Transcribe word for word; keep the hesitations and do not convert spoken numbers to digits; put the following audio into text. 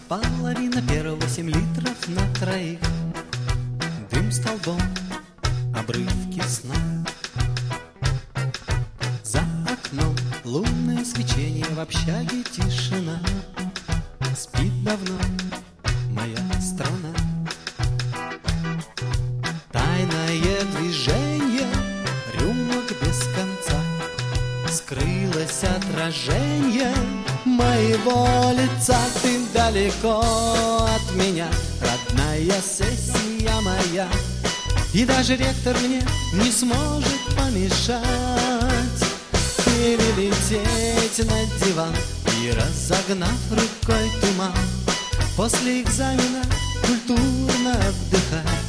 Половина первого, семь литров на троих. Дым столбом, обрывки сна. За окном лунное свечение, в общаге тишина. Спит давно моя страна. Тайное движение рюмок без конца. Скрылось отражение моего лица. Ты далеко от меня, родная сессия моя. И даже ректор мне не сможет помешать перелететь на диван и, разогнав рукой туман, после экзамена культурно отдыхать.